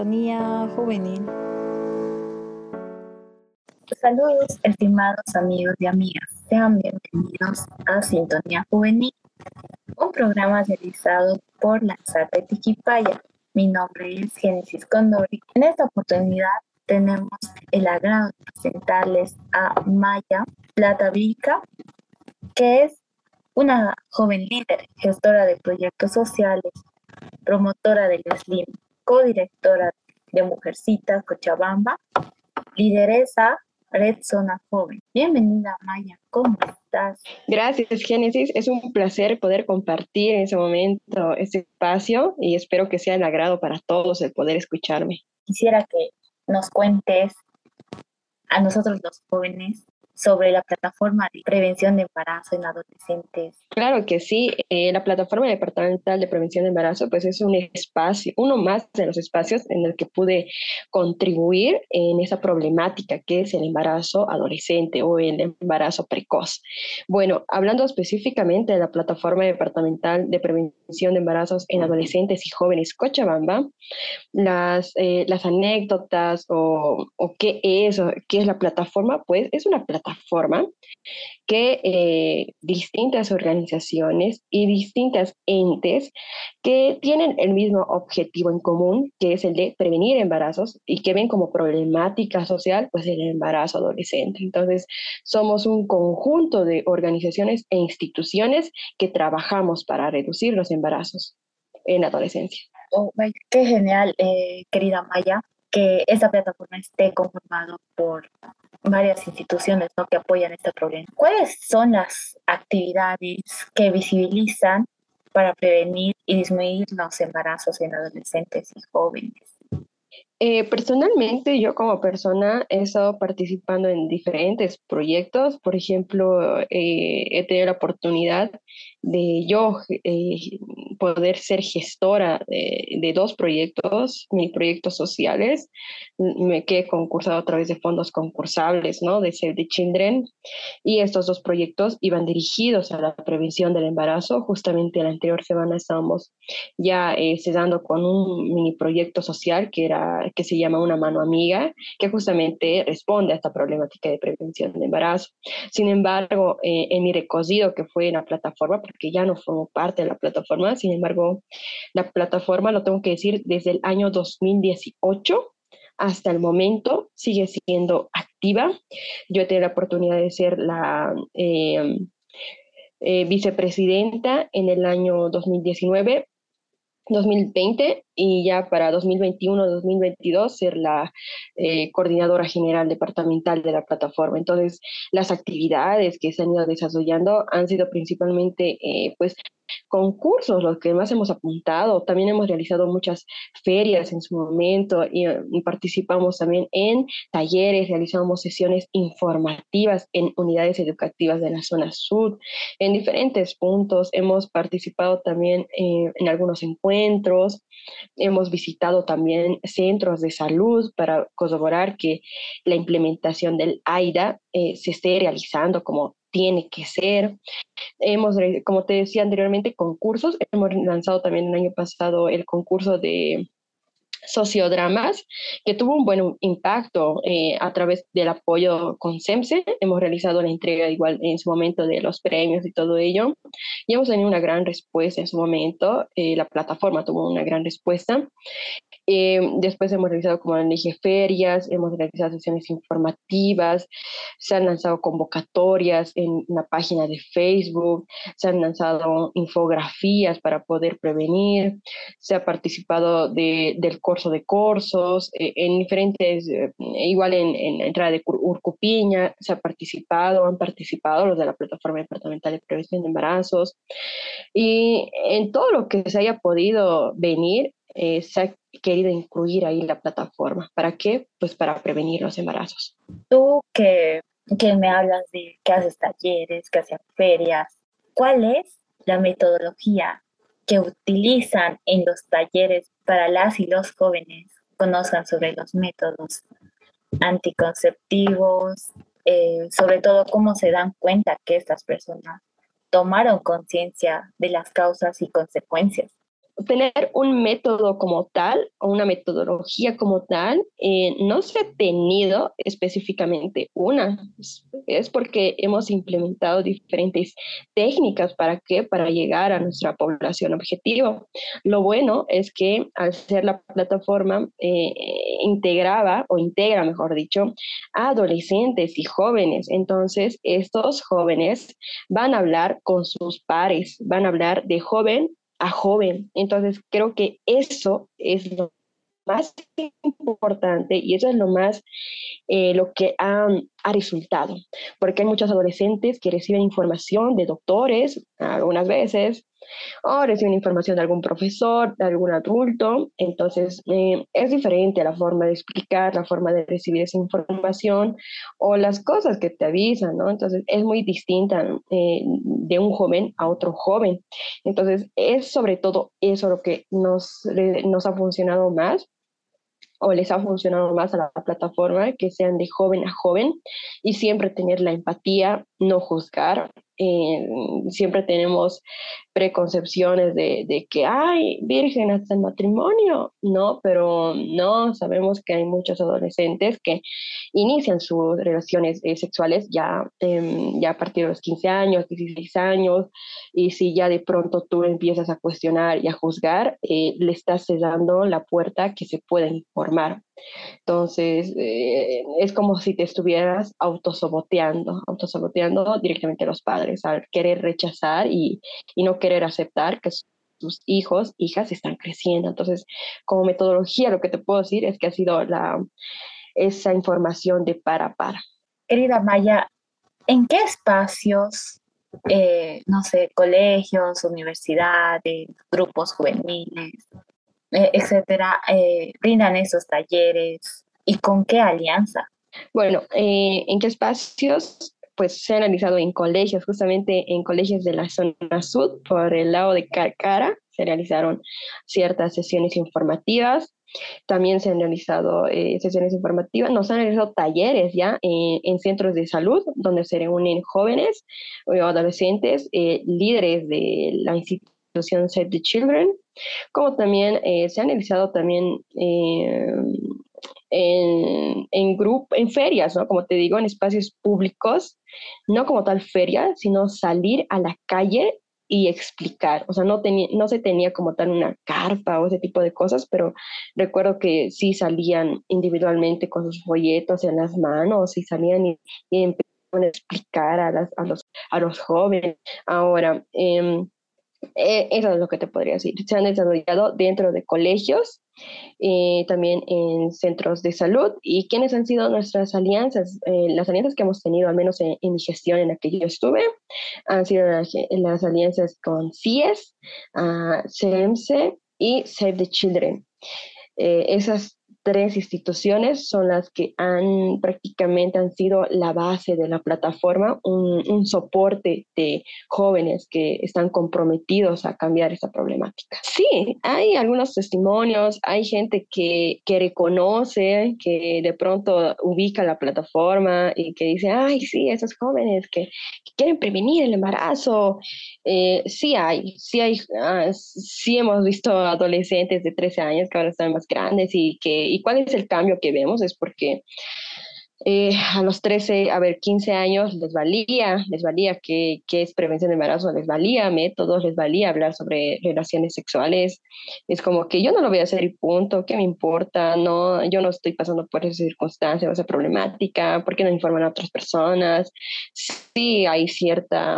Sintonía Juvenil. Saludos, estimados amigos y amigas. Sean bienvenidos a Sintonía Juvenil, un programa realizado por la SATE Tiquipaya. Mi nombre es Génesis Condori. En esta oportunidad tenemos el agrado de presentarles a Maya Platavica, que es una joven líder, gestora de proyectos sociales, promotora del SLIM, codirectora de Mujercitas Cochabamba, lideresa Red Zona Joven. Bienvenida, Maya, ¿cómo estás? Gracias, Génesis. Es un placer poder compartir en ese momento este espacio y espero que sea de agrado para todos el poder escucharme. Quisiera que nos cuentes a nosotros los jóvenes sobre la plataforma de prevención de embarazo en adolescentes. Claro que sí, la plataforma departamental de prevención de embarazo pues es un espacio, uno más de los espacios en el que pude contribuir en esa problemática que es el embarazo adolescente o el embarazo precoz. Bueno, hablando específicamente de la plataforma departamental de prevención de embarazos en adolescentes y jóvenes Cochabamba, las anécdotas o qué es la plataforma, pues es una plataforma que distintas organizaciones y distintas entes que tienen el mismo objetivo en común, que es el de prevenir embarazos y que ven como problemática social pues el embarazo adolescente. Entonces, somos un conjunto de organizaciones e instituciones que trabajamos para reducir los embarazos en la adolescencia. Oh, qué genial, querida Maya, que esta plataforma esté conformada por varias instituciones, ¿no?, que apoyan este problema. ¿Cuáles son las actividades que visibilizan para prevenir y disminuir los embarazos en adolescentes y jóvenes? Personalmente, yo como persona he estado participando en diferentes proyectos. Por ejemplo, he tenido la oportunidad de yo poder ser gestora de dos proyectos, mis proyectos sociales, que he concursado a través de fondos concursables, ¿no? De Save the Children. Y estos dos proyectos iban dirigidos a la prevención del embarazo. Justamente la anterior semana estábamos ya cesando con un mini proyecto social que se llama Una Mano Amiga, que justamente responde a esta problemática de prevención de embarazo. Sin embargo, en mi recorrido que fue en la plataforma, porque ya no formo parte de la plataforma, sin embargo, la plataforma, lo tengo que decir, desde el año 2018 hasta el momento sigue siendo activa. Yo he tenido la oportunidad de ser la vicepresidenta en el año 2019, 2020 y ya para 2021-2022 ser la coordinadora general departamental de la plataforma. Entonces, las actividades que se han ido desarrollando han sido principalmente pues concursos los que más hemos apuntado. También hemos realizado muchas ferias en su momento y participamos también en talleres, realizamos sesiones informativas en unidades educativas de la zona sur, en diferentes puntos. Hemos participado también en algunos encuentros, hemos visitado también centros de salud para corroborar que la implementación del AIDA se esté realizando como tiene que ser. Hemos, como te decía anteriormente, concursos. Hemos lanzado también el año pasado el concurso de sociodramas, que tuvo un buen impacto a través del apoyo con SEMSE. Hemos realizado la entrega igual en su momento de los premios y todo ello, y hemos tenido una gran respuesta en su momento. La plataforma tuvo una gran respuesta. Después hemos realizado, como les dije, ferias, hemos realizado sesiones informativas, se han lanzado convocatorias en la página de Facebook, se han lanzado infografías para poder prevenir, se ha participado del curso de cursos, en diferentes, igual en la entrada de Urcupiña, han participado los de la Plataforma Departamental de Prevención de Embarazos, y en todo lo que se haya podido venir, se ha querido incluir ahí la plataforma. ¿Para qué? Pues para prevenir los embarazos. Tú que me hablas de que haces talleres, que haces ferias, ¿cuál es la metodología que utilizan en los talleres para las y los jóvenes conozcan sobre los métodos anticonceptivos, sobre todo cómo se dan cuenta que estas personas tomaron conciencia de las causas y consecuencias? tener un método como tal o una metodología como tal, no se ha tenido específicamente una. Es porque hemos implementado diferentes técnicas para qué, para llegar a nuestra población objetivo. Lo bueno es que al ser la plataforma integraba o integra, mejor dicho, a adolescentes y jóvenes. Entonces, estos jóvenes van a hablar con sus pares, van a hablar de joven a joven. Entonces, creo que eso es lo más importante y eso es lo que ha resultado, porque hay muchos adolescentes que reciben información de doctores algunas veces, o reciben información de algún profesor, de algún adulto. Entonces, es diferente la forma de explicar, la forma de recibir esa información o las cosas que te avisan, ¿no? Entonces, es muy distinta de un joven a otro joven. Entonces, es sobre todo eso lo que nos ha funcionado más o les ha funcionado más a la plataforma, que sean de joven a joven y siempre tener la empatía, no juzgar. Eh, Siempre tenemos preconcepciones de que, ay, virgen hasta el matrimonio, no, pero no, sabemos que hay muchos adolescentes que inician sus relaciones sexuales ya a partir de los 15 años, 16 años, y si ya de pronto tú empiezas a cuestionar y a juzgar, le estás cegando la puerta que se pueden informar. Entonces, es como si te estuvieras autosaboteando directamente a los padres, al querer rechazar y no querer aceptar que sus hijos, hijas están creciendo. Entonces, como metodología, lo que te puedo decir es que ha sido esa información de para para. Querida Maya, ¿en qué espacios, no sé, colegios, universidades, grupos juveniles, etcétera, brindan esos talleres y con qué alianza? Bueno, ¿en qué espacios? Pues se ha analizado en colegios, justamente en colegios de la zona sur, por el lado de Carcara, se realizaron ciertas sesiones informativas. También se han realizado sesiones informativas, nos han realizado talleres ya en centros de salud, donde se reúnen jóvenes o adolescentes, líderes de la institución Save the Children, como también se han realizado también en ferias, ¿no? Como te digo, en espacios públicos, no como tal feria, sino salir a la calle y explicar. O sea, no se tenía como tal una carpa o ese tipo de cosas, pero recuerdo que sí salían individualmente con sus folletos en las manos y salían y empezaban a explicar a los jóvenes. Ahora, eso es lo que te podría decir. Se han desarrollado dentro de colegios, también en centros de salud. ¿Y quiénes han sido nuestras alianzas? Las alianzas que hemos tenido, al menos en mi gestión en la que yo estuve, han sido las alianzas con CIES, CEMSE y Save the Children. Esas tres instituciones son las que prácticamente han sido la base de la plataforma, un soporte de jóvenes que están comprometidos a cambiar esta problemática. Sí, hay algunos testimonios, hay gente que reconoce, que de pronto ubica la plataforma y que dice, ay, sí, esos jóvenes que quieren prevenir el embarazo. Sí hemos visto adolescentes de 13 años que ahora están más grandes y cuál es el cambio que vemos es porque a los 13, a ver, 15 años les valía que es prevención de embarazo, les valía métodos, les valía hablar sobre relaciones sexuales. Es como que yo no lo voy a hacer y punto, ¿qué me importa? No, yo no estoy pasando por esa circunstancia o esa problemática, ¿por qué no informan a otras personas? Sí, hay cierta...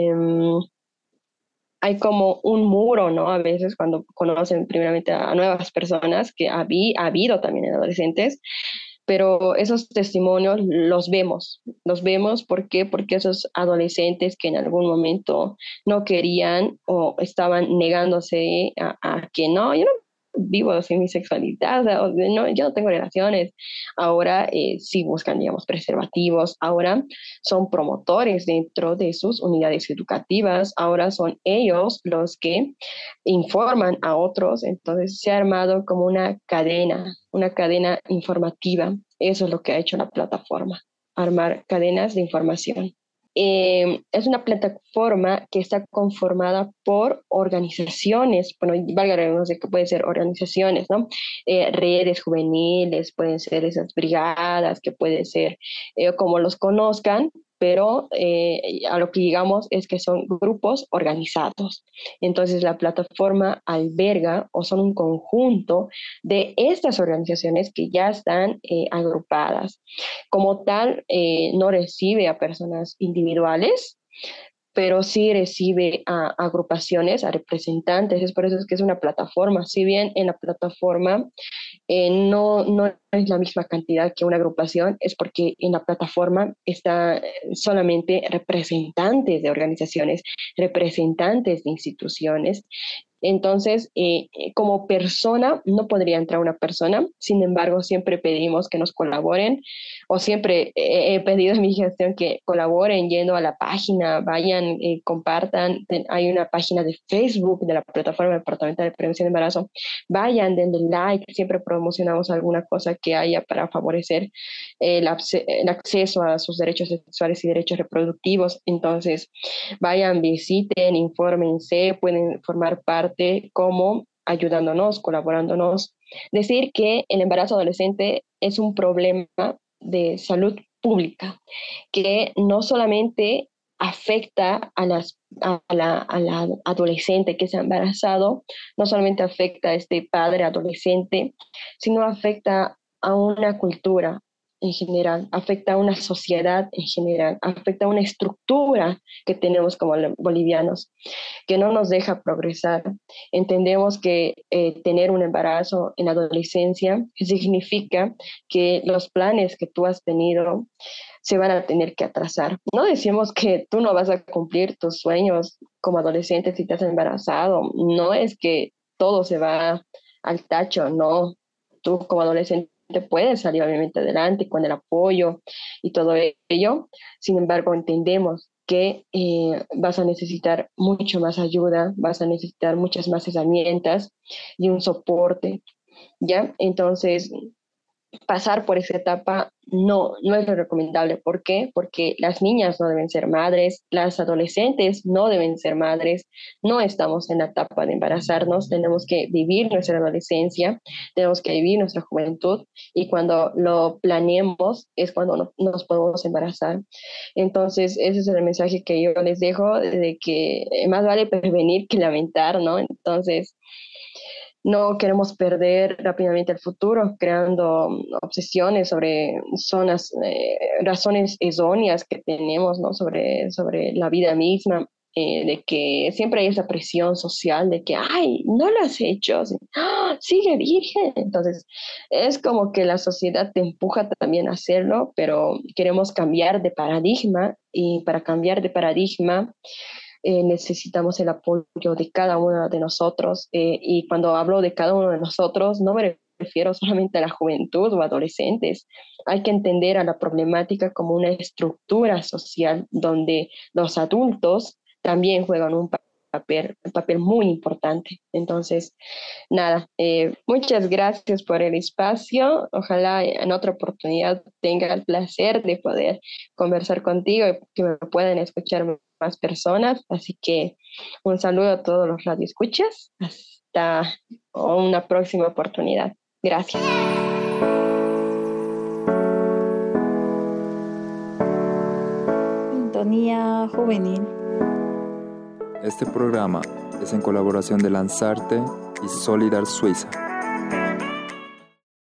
hay como un muro, ¿no? A veces cuando conocen primeramente a nuevas personas, que ha habido también en adolescentes, pero esos testimonios los vemos, ¿por qué? Porque esos adolescentes que en algún momento no querían o estaban negándose a que no, yo no vivo sin mi sexualidad, o sea, no, yo no tengo relaciones, ahora sí buscan, digamos, preservativos, ahora son promotores dentro de sus unidades educativas, ahora son ellos los que informan a otros, entonces se ha armado como una cadena informativa. Eso es lo que ha hecho la plataforma, armar cadenas de información. es una plataforma que está conformada por organizaciones, bueno, valga la redundancia que pueden ser organizaciones, ¿no? Redes juveniles, pueden ser esas brigadas, que puede ser como los conozcan, pero a lo que llegamos es que son grupos organizados. Entonces la plataforma alberga o son un conjunto de estas organizaciones que ya están agrupadas. Como tal, no recibe a personas individuales, pero sí recibe a agrupaciones, a representantes. Es por eso que es una plataforma. Si bien en la plataforma no es la misma cantidad que una agrupación, es porque en la plataforma está solamente representantes de organizaciones, representantes de instituciones. Entonces, como persona, no podría entrar una persona, sin embargo, siempre pedimos que nos colaboren, o siempre he pedido en mi gestión que colaboren yendo a la página, vayan, compartan. Hay una página de Facebook de la Plataforma Departamental de Prevención de Embarazo, vayan, denle like, siempre promocionamos alguna cosa que haya para favorecer el acceso a sus derechos sexuales y derechos reproductivos. Entonces, vayan, visiten, infórmense, pueden formar parte como ayudándonos, colaborándonos. Decir que el embarazo adolescente es un problema de salud pública, que no solamente afecta a la adolescente que se ha embarazado, no solamente afecta a este padre adolescente, sino afecta a una cultura en general, afecta a una sociedad en general, afecta a una estructura que tenemos como bolivianos, que no nos deja progresar. Entendemos que tener un embarazo en la adolescencia significa que los planes que tú has tenido se van a tener que atrasar. No decimos que tú no vas a cumplir tus sueños como adolescente si te has embarazado, no es que todo se va al tacho, no. Tú como adolescente puedes salir obviamente adelante con el apoyo y todo ello. Sin embargo, entendemos que vas a necesitar mucho más ayuda, vas a necesitar muchas más herramientas y un soporte, ¿ya? Entonces, pasar por esa etapa no es lo recomendable. ¿Por qué? Porque las niñas no deben ser madres, las adolescentes no deben ser madres, no estamos en la etapa de embarazarnos, tenemos que vivir nuestra adolescencia, tenemos que vivir nuestra juventud, y cuando lo planeemos es cuando nos podemos embarazar. Entonces, ese es el mensaje que yo les dejo, de que más vale prevenir que lamentar, ¿no? Entonces, no queremos perder rápidamente el futuro creando obsesiones sobre zonas, razones erróneas que tenemos, ¿no? sobre la vida misma, de que siempre hay esa presión social de que, ay, no lo has hecho, ¡ah, sigue virgen! Entonces, es como que la sociedad te empuja también a hacerlo, pero queremos cambiar de paradigma, y para cambiar de paradigma necesitamos el apoyo de cada uno de nosotros. Y cuando hablo de cada uno de nosotros, no me refiero solamente a la juventud o adolescentes. Hay que entender a la problemática como una estructura social donde los adultos también juegan un papel muy importante. Entonces, nada, muchas gracias por el espacio. Ojalá en otra oportunidad tenga el placer de poder conversar contigo y que me puedan escuchar más personas. Así que un saludo a todos los radioescuchas. Hasta una próxima oportunidad. Gracias. Sintonía Juvenil. Este programa es en colaboración de Lanzarte y Solidar Suiza.